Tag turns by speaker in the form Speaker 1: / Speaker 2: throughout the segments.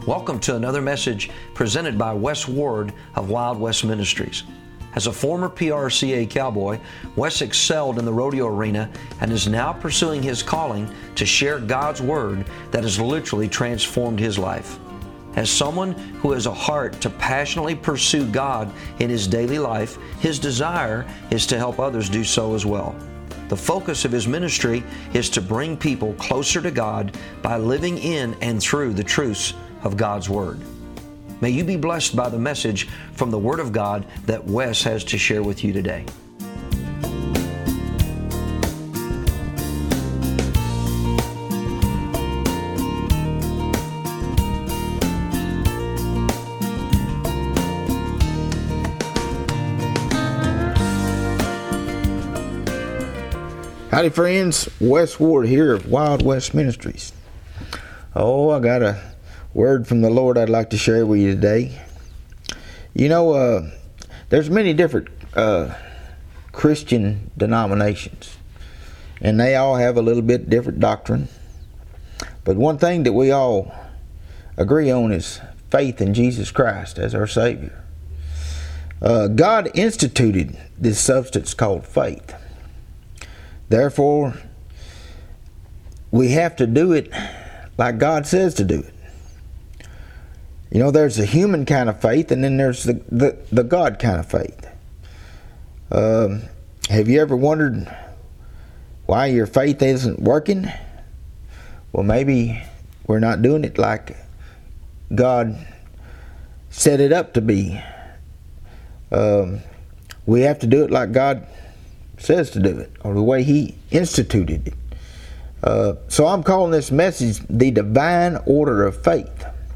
Speaker 1: Welcome to another message presented by Wes Ward of Wild West Ministries. As a former PRCA cowboy, Wes excelled in the rodeo arena and is now pursuing his calling to share God's Word that has literally transformed his life. As someone who has a heart to passionately pursue God in his daily life, his desire is to help others do so as well. The focus of his ministry is to bring people closer to God by living in and through the truths of God's Word. May you be blessed by the message from the Word of God that Wes has to share with you today.
Speaker 2: Howdy friends, Wes Ward here of Wild West Ministries. Oh, I got a word from the Lord I'd like to share with you today. You know, there's many different Christian denominations, and they all have a little bit different doctrine. But one thing that we all agree on is faith in Jesus Christ as our Savior. God instituted this substance called faith. Therefore, we have to do it like God says to do it. You know, there's the human kind of faith, and then there's the God kind of faith. Have you ever wondered why your faith isn't working? Well, maybe we're not doing it like God set it up to be. We have to do it like God says to do it, or the way He instituted it. So I'm calling this message the divine order of faith.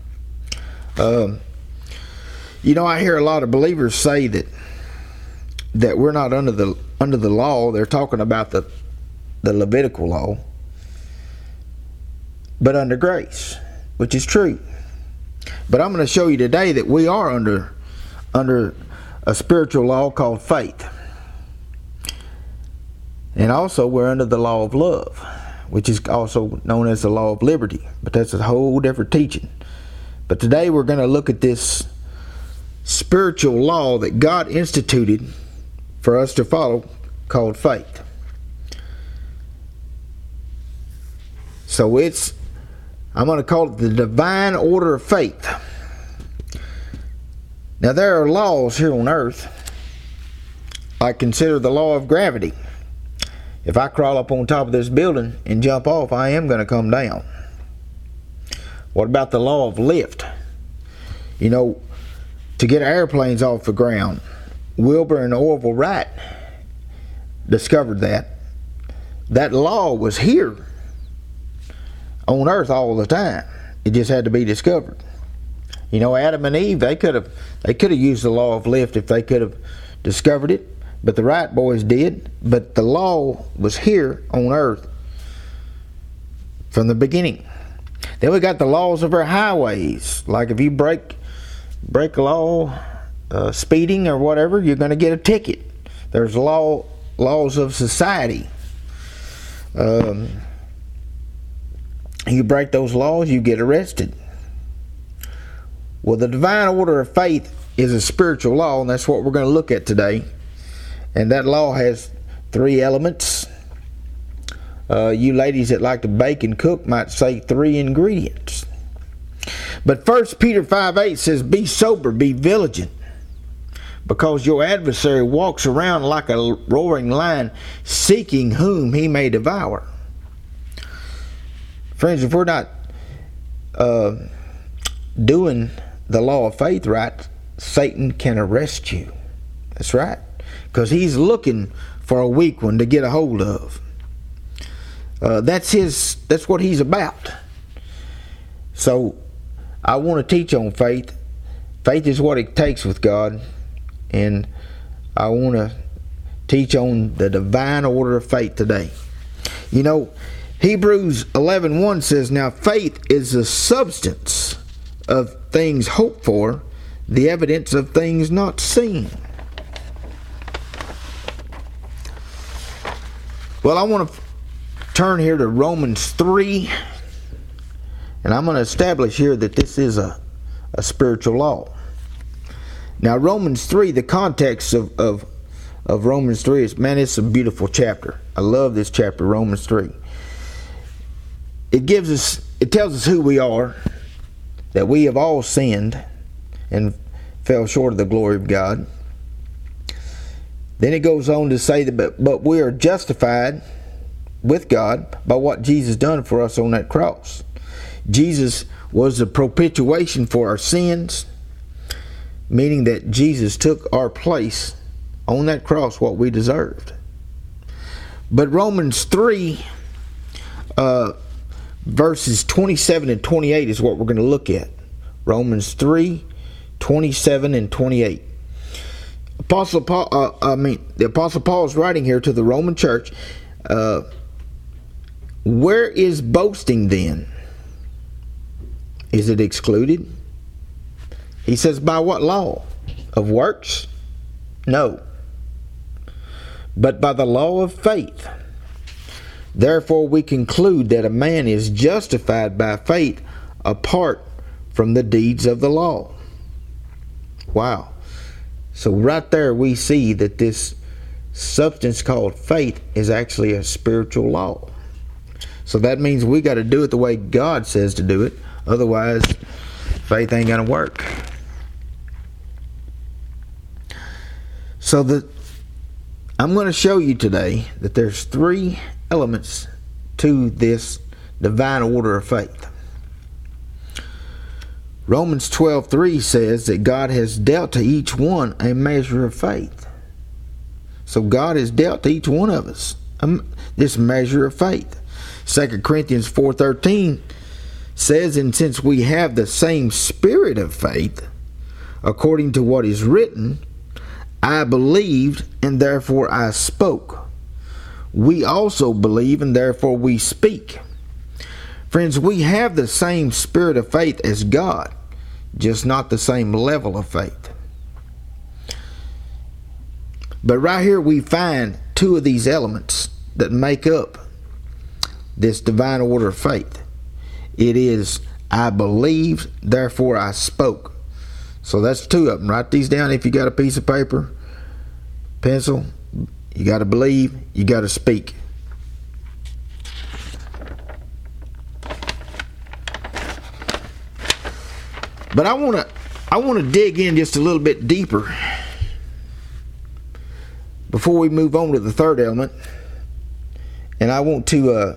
Speaker 2: You know, I hear a lot of believers say that we're not under the law. They're talking about the Levitical law, but under grace, which is true. But I'm going to show you today that we are under a spiritual law called faith. And also we're under the law of love, which is also known as the law of liberty. But that's a whole different teaching. But today we're going to look at this spiritual law that God instituted for us to follow called faith. So I'm going to call it the divine order of faith. Now there are laws here on earth. I consider the law of gravity. If I crawl up on top of this building and jump off, I am going to come down. What about the law of lift? You know, to get airplanes off the ground, Wilbur and Orville Wright discovered that. That law was here on earth all the time. It just had to be discovered. You know, Adam and Eve, they could have used the law of lift if they could have discovered it. But the Wright boys did. But the law was here on earth from the beginning. Then we got the laws of our highways. Like if you break a law, speeding or whatever, you're going to get a ticket. There's laws of society. You break those laws, you get arrested. Well, the divine order of faith is a spiritual law, and that's what we're going to look at today. And that law has 3 elements. You ladies that like to bake and cook might say 3 ingredients. But 1 Peter 5:8 says, "Be sober, be vigilant, because your adversary walks around like a roaring lion, seeking whom he may devour." Friends, if we're not doing the law of faith right, Satan can arrest you. That's right. Because he's looking for a weak one to get a hold of. That's what he's about. So I want to teach on faith. Faith is what it takes with God, and I want to teach on the divine order of faith today. You know, Hebrews 11:1 says, "Now faith is the substance of things hoped for, the evidence of things not seen." Well, I want to turn here to Romans 3 And I'm going to establish here that this is a spiritual law. Now, Romans 3, the context of Romans 3 is, man, it's a beautiful chapter. I love this chapter, Romans 3. It tells us who we are, that we have all sinned and fell short of the glory of God. Then it goes on to say that, but we are justified with God by what Jesus done for us on that cross. Jesus was the propitiation for our sins, meaning that Jesus took our place on that cross, what we deserved. But Romans 3, verses 27 and 28 is what we're going to look at. Romans 3, 27 and 28. The Apostle Paul is writing here to the Roman church. Where is boasting then? Is it excluded? He says, by what law? Of works? No. But by the law of faith. Therefore we conclude that a man is justified by faith apart from the deeds of the law. Wow. So right there we see that this substance called faith is actually a spiritual law. So that means we got to do it the way God says to do it. Otherwise, faith ain't going to work. So I'm going to show you today that there's 3 elements to this divine order of faith. Romans 12:3 says that God has dealt to each one a measure of faith. So God has dealt to each one of us this measure of faith. 2 Corinthians 4:13 says, and since we have the same spirit of faith, according to what is written, I believed and therefore I spoke. We also believe and therefore we speak. Friends, we have the same spirit of faith as God, just not the same level of faith. But right here we find 2 of these elements that make up this divine order of faith. It is, I believed, therefore I spoke. So that's 2 of them. Write these down if you got a piece of paper, pencil. You got to believe, you got to speak. But I want to dig in just a little bit deeper before we move on to the 3rd element. And I want to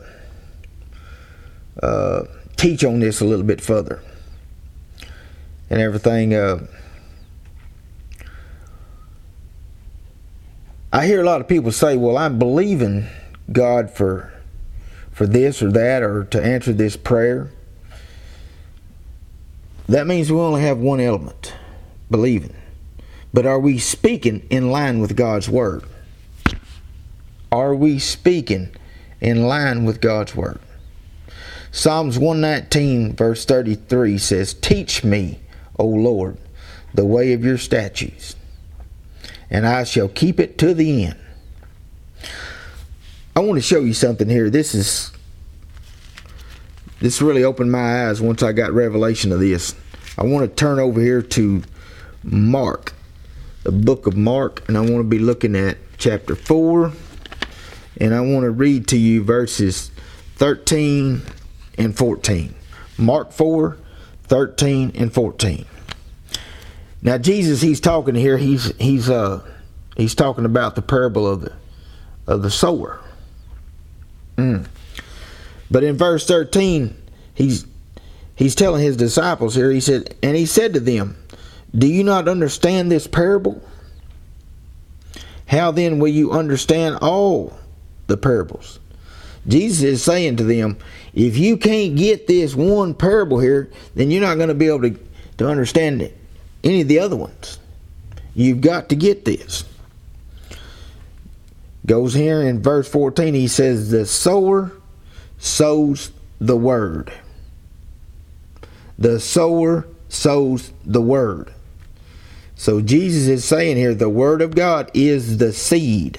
Speaker 2: teach on this a little bit further and everything. I hear a lot of people say, well, I'm believing God for this or that, or to answer this prayer. That means we only have one element, believing. But are we speaking in line with God's word? Are we speaking in line with God's word? Psalms 119 verse 33 says, teach me, O Lord, the way of your statutes, and I shall keep it to the end. I want to show you something here. This really opened my eyes once I got revelation of this. I want to turn over here to Mark, the book of Mark, and I want to be looking at chapter 4, and I want to read to you verses 13 and 14. Mark 4, 13 and 14. Now Jesus, he's talking here. He's talking about the parable of the sower. But in verse 13, he's telling his disciples here. He said, and he said to them, do you not understand this parable? How then will you understand all the parables? Jesus is saying to them, if you can't get this one parable here, then you're not going to be able to understand any of the other ones. You've got to get this. Goes here in verse 14, he says, the sower sows the word. The sower sows the word. So Jesus is saying here, the word of God is the seed.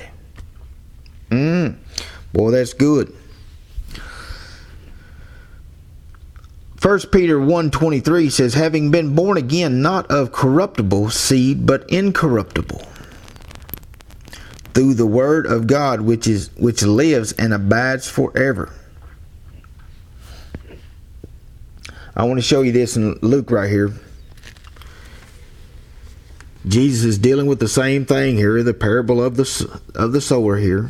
Speaker 2: Boy, that's good. 1 Peter 1:23 says, having been born again, not of corruptible seed, but incorruptible, through the word of God, which lives and abides forever. I want to show you this in Luke right here. Jesus is dealing with the same thing here, the parable of the sower here.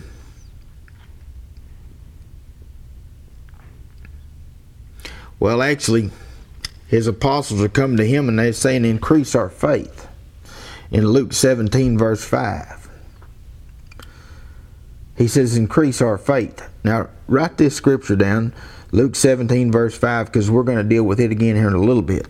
Speaker 2: Well, actually, his apostles are coming to him and they're saying, increase our faith. In Luke 17, verse 5. He says, increase our faith. Now, write this scripture down, Luke 17, verse 5, because we're going to deal with it again here in a little bit.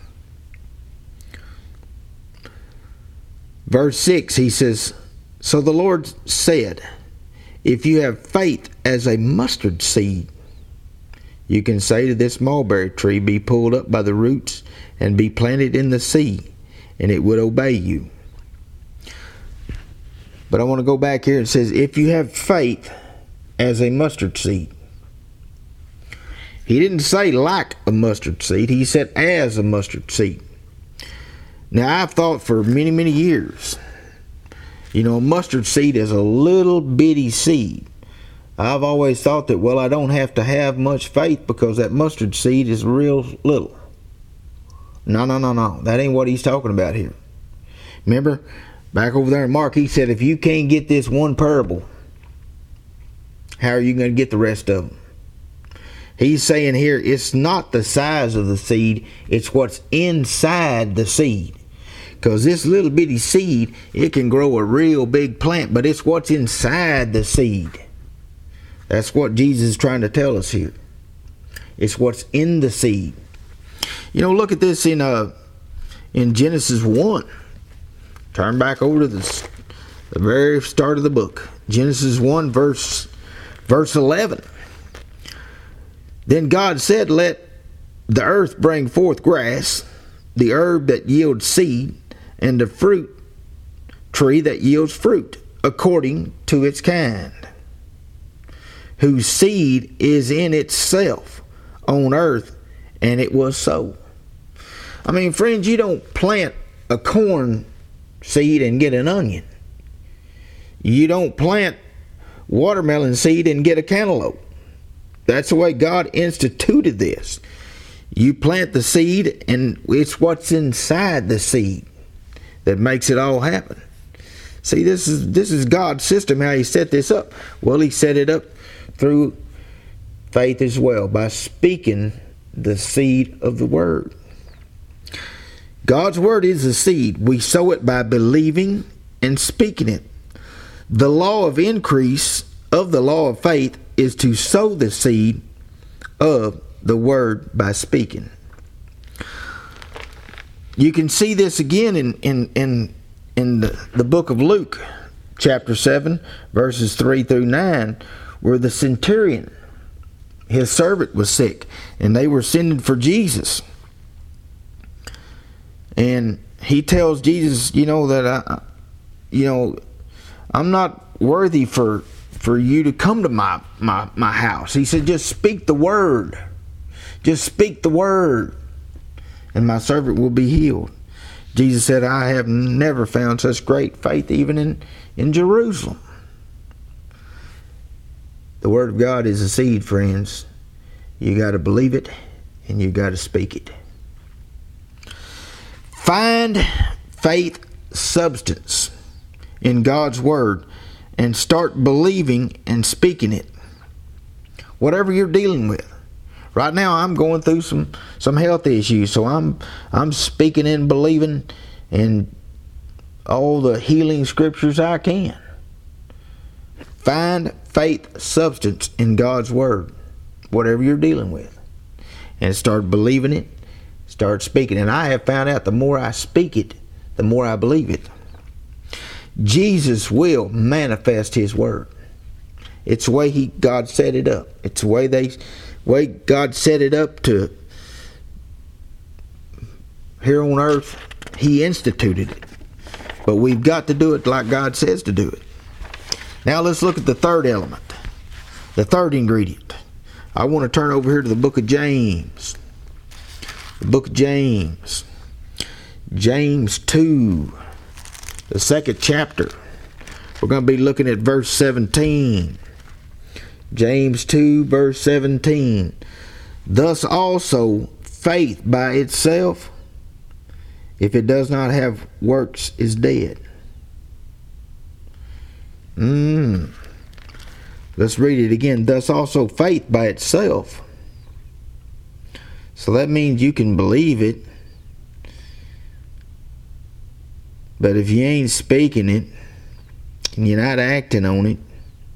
Speaker 2: Verse 6, he says, so the Lord said, if you have faith as a mustard seed, you can say to this mulberry tree, be pulled up by the roots and be planted in the sea, and it would obey you. But I want to go back here. It says, if you have faith as a mustard seed. He didn't say like a mustard seed. He said as a mustard seed. Now, I've thought for many, many years, a mustard seed is a little bitty seed. I've always thought that, well, I don't have to have much faith because that mustard seed is real little. No. That ain't what he's talking about here. Remember, back over there in Mark, he said, if you can't get this one parable, how are you going to get the rest of them? He's saying here, it's not the size of the seed, it's what's inside the seed. Because this little bitty seed, it can grow a real big plant, but it's what's inside the seed. That's what Jesus is trying to tell us here. It's what's in the seed. Look at this in Genesis 1. Turn back over to the very start of the book. Genesis 1, verse 11. Then God said, let the earth bring forth grass, the herb that yields seed, and the fruit tree that yields fruit, according to its kind, whose seed is in itself on earth, and it was so. I mean, friends, you don't plant a corn seed and get an onion. You don't plant watermelon seed and get a cantaloupe. That's the way God instituted this. You plant the seed, and it's what's inside the seed that makes it all happen. See, this is God's system, how he set this up. Well, he set it up through faith as well, by speaking the seed of the word. God's word is the seed. We sow it by believing and speaking it. The law of increase of the law of faith is to sow the seed of the word by speaking. You can see this again in the book of Luke, chapter 7, verses 3 through 9, where the centurion, his servant, was sick, and they were sending for Jesus. And he tells Jesus, that I'm not worthy for you to come to my house. He said, just speak the word. Just speak the word, and my servant will be healed. Jesus said, I have never found such great faith even in Jerusalem. The word of God is a seed, friends. You got to believe it, and you got to speak it. Find faith substance in God's word and start believing and speaking it. Whatever you're dealing with. Right now I'm going through some health issues, so I'm speaking and believing in all the healing scriptures I can. Find faith substance in God's word, whatever you're dealing with, and start believing it, start speaking. And I have found out the more I speak it, the more I believe it. Jesus will manifest his word. It's the way God set it up. It's the way God set it up to here on earth. He instituted it. But we've got to do it like God says to do it. Now let's look at the third element, the third ingredient. I want to turn over here to the book of James. The book of James. James 2, the 2nd chapter. We're going to be looking at verse 17. James 2, verse 17. Thus also faith by itself, if it does not have works, is dead. Let's read it again. Thus also faith by itself. So that means you can believe it, but if you ain't speaking it and you're not acting on it,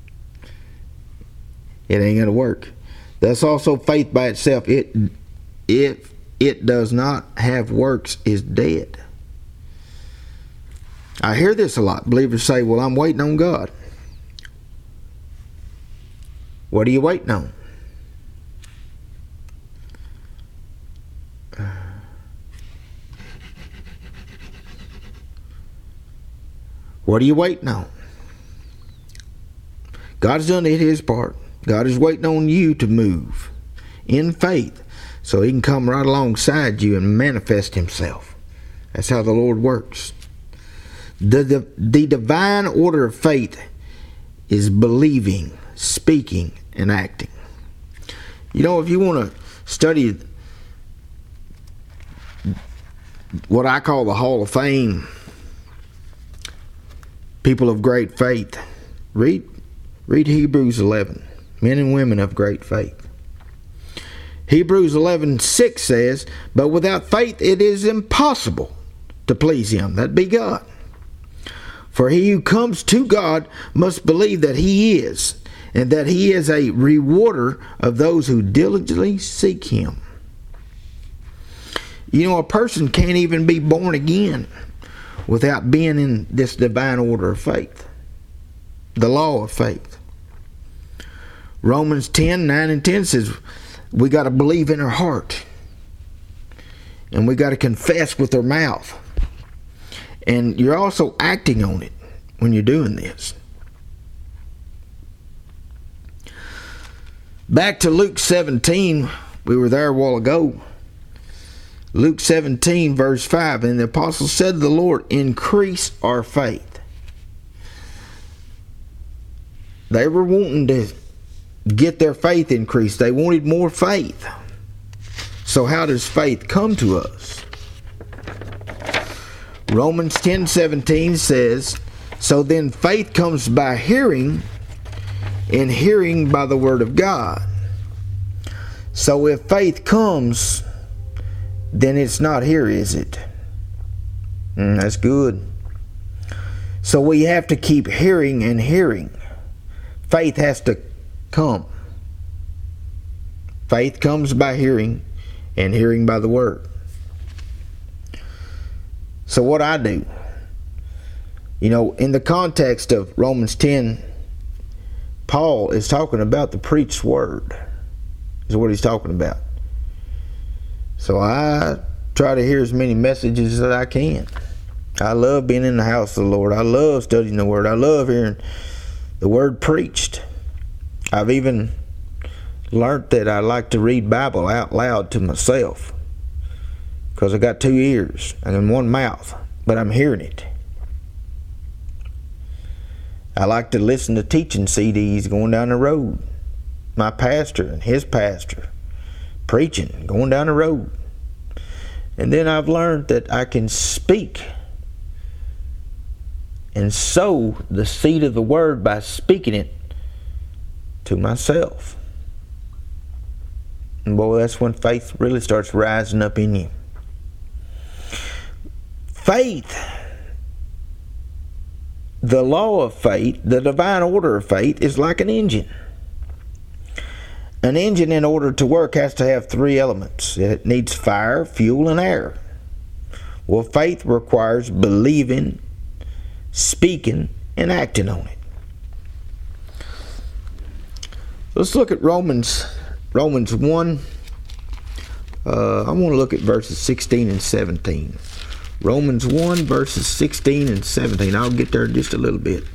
Speaker 2: it ain't gonna work. Thus also faith by itself, if it does not have works, is dead. I hear this a lot. Believers say, well, I'm waiting on God. What are you waiting on? What are you waiting on? God's done his part. God is waiting on you to move in faith so he can come right alongside you and manifest himself. That's how the Lord works. The divine order of faith is believing, speaking, and acting. You know, if you want to study what I call the Hall of Fame, people of great faith, read Hebrews 11, men and women of great faith. Hebrews 11:6 says, but without faith it is impossible to please him, that be God. For he who comes to God must believe that he is, and that he is a rewarder of those who diligently seek him. You know, a person can't even be born again without being in this divine order of faith, the law of faith. Romans 10:9-10 says we got to believe in our heart, and we got to confess with our mouth, and you're also acting on it when you're doing this. Back to Luke 17, we were there a while ago. Luke 17 verse 5, and the apostles said to the Lord, increase our faith. They were wanting to get their faith increased. They wanted more faith. So how does faith come to us? Romans 10:17 says, so then faith comes by hearing, and hearing by the word of God. So if faith comes, then it's not here, is it? That's good. So we have to keep hearing and hearing. Faith has to come. Faith comes by hearing, and hearing by the word. So what I do, you know, in the context of Romans 10, Paul is talking about the preached word, is what he's talking about. So I try to hear as many messages as I can. I love being in the house of the Lord. I love studying the word. I love hearing the word preached. I've even learned that I like to read Bible out loud to myself, because I got 2 ears and 1 mouth, but I'm hearing it. I like to listen to teaching CDs going down the road. My pastor and his pastor preaching, going down the road. And then I've learned that I can speak and sow the seed of the word by speaking it to myself. And boy, that's when faith really starts rising up in you. Faith, the law of faith, the divine order of faith, is like an engine. An engine, in order to work, has to have 3 elements. It needs fire, fuel, and air. Well, faith requires believing, speaking, and acting on it. Let's look at Romans 1. I want to look at verses 16 and 17. Romans 1 verses 16 and 17. I'll get there in just a little bit.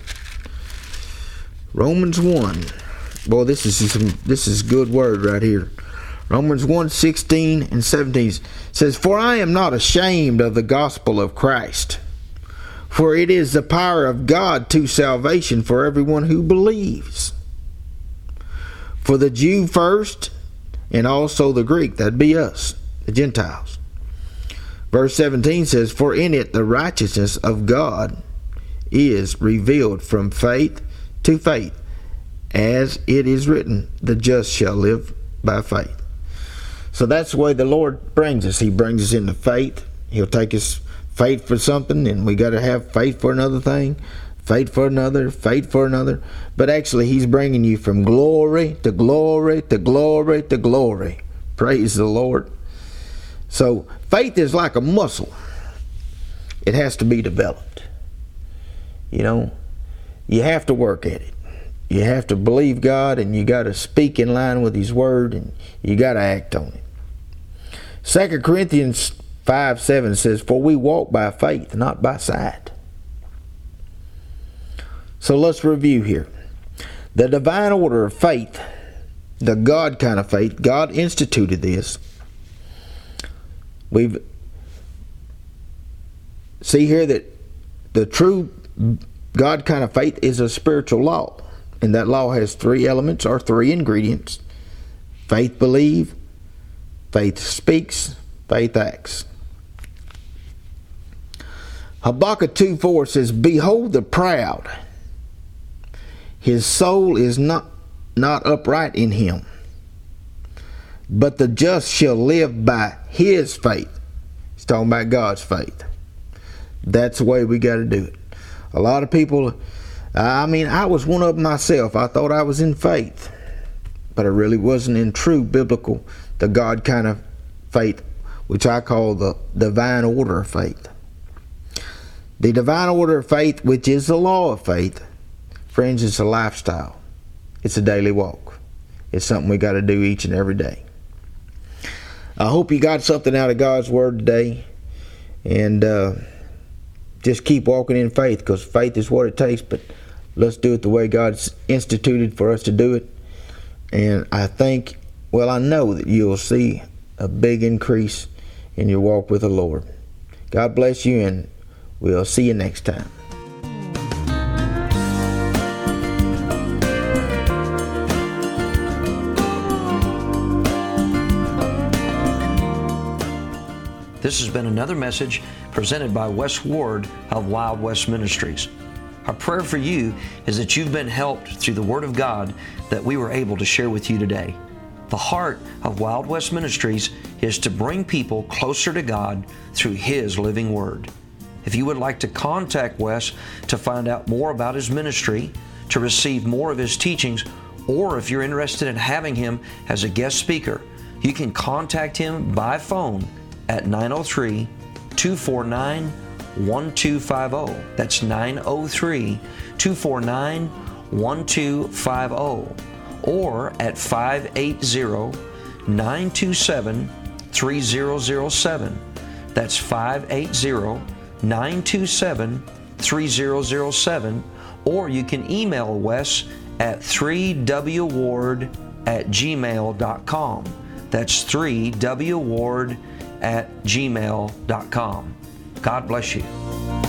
Speaker 2: Romans 1. Boy, this is good word right here. Romans 1:16 and 17 says, "For I am not ashamed of the gospel of Christ, for it is the power of God to salvation for everyone who believes. For the Jew first, and also the Greek," that'd be us, the Gentiles. Verse 17 says, "For in it the righteousness of God is revealed from faith to faith, as it is written, the just shall live by faith." So that's the way the Lord brings us. He brings us into faith. He'll take us faith for something, and we got to have faith for another thing, faith for another, faith for another. But actually, He's bringing you from glory to glory to glory to glory. Praise the Lord. So faith is like a muscle. It has to be developed. You know, you have to work at it. You have to believe God, and you got to speak in line with His Word, and you got to act on it. 2 Corinthians 5:7 says, "For we walk by faith, not by sight." So let's review here. The divine order of faith, the God kind of faith, God instituted this. We see here that the true God kind of faith is a spiritual law. And that law has three elements, or three ingredients. Faith believes, faith speaks, faith acts. Habakkuk 2:4 says, "Behold the proud, his soul is not upright in him, but the just shall live by his faith." He's talking about God's faith. That's the way we got to do it. A lot of people, I was one of them myself. I thought I was in faith, but I really wasn't in true biblical, the God kind of faith, which I call the divine order of faith. The divine order of faith, which is the law of faith, friends, it's a lifestyle. It's a daily walk. It's something we got to do each and every day. I hope you got something out of God's Word today, and just keep walking in faith, because faith is what it takes, but let's do it the way God's instituted for us to do it. And I know that you'll see a big increase in your walk with the Lord. God bless you, and we'll see you next time.
Speaker 1: This has been another message presented by Wes Ward of Wild West Ministries. Our prayer for you is that you've been helped through the Word of God that we were able to share with you today. The heart of Wild West Ministries is to bring people closer to God through His living Word. If you would like to contact Wes to find out more about his ministry, to receive more of his teachings, or if you're interested in having him as a guest speaker, you can contact him by phone at 903-249-1250. That's 903-249-1250. Or at 580-927-3007. That's 580-927-3007. Or you can email Wes at 3wward@gmail.com. That's 3wward@gmail.com. God bless you.